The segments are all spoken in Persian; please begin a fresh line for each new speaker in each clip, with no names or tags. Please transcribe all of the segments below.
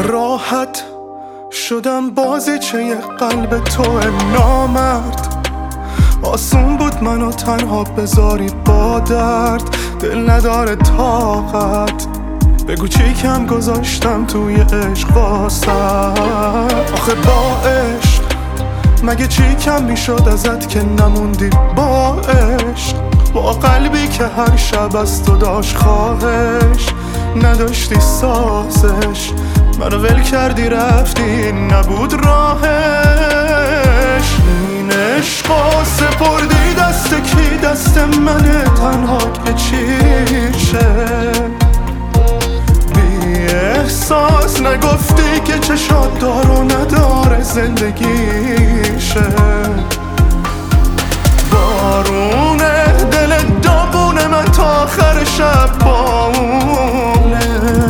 راحت شدم بازیچه یه قلب تو نامرد. آسون بود منو تنها بذاری با درد، دل نداره طاقت. بگو چی کم گذاشتم توی عشق واسه. آخه با عشق مگه چی کم میشد ازت که نموندی با عشق؟ با قلبی که هر شب از تو داشت خواهش، نداشتی سازش، منو ول کردی رفتی نبود راهش. این عشقا سپردی دست کی؟ دست منه تنها که چیشه. بی احساس نگفتی که چشات دار و نداره زندگیشه. بارونه دل داغونه من تا آخر شب بامونه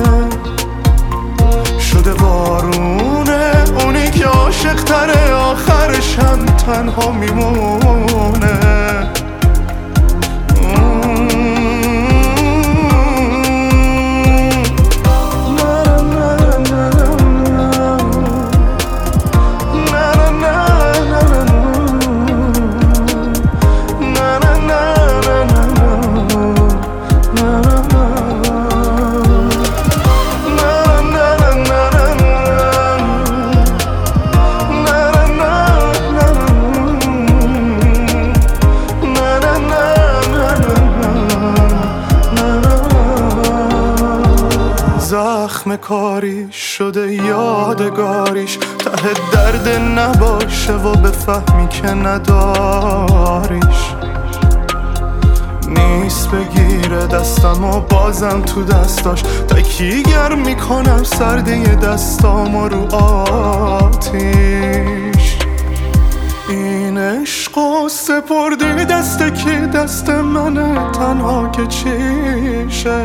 شده. بارونه اونی که عاشق تره آخرش هم تنها میمونه. زخم کاری شده یادگاریش، ته درد نباشه و بفهمی که نداریش. نیست بگیره دستم و بازم تو دستاش تکیگر میکنم سردی دستامو رو آتیش. این عشقو سپردی دست کی؟ دست منه تنها که چیشه.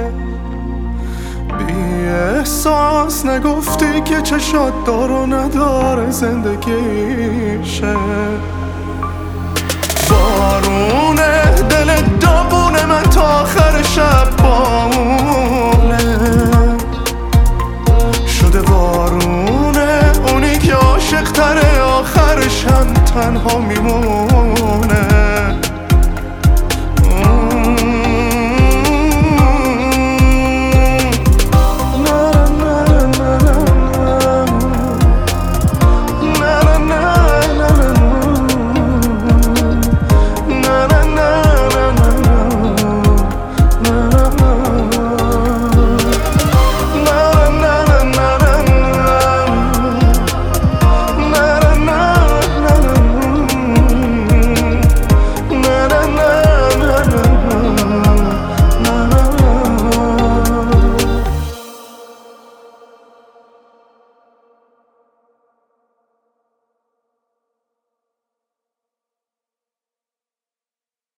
بی احساس نگفتی که چشات دار و نداره زندگیشه. بارونه دل داغونه من تا آخر شب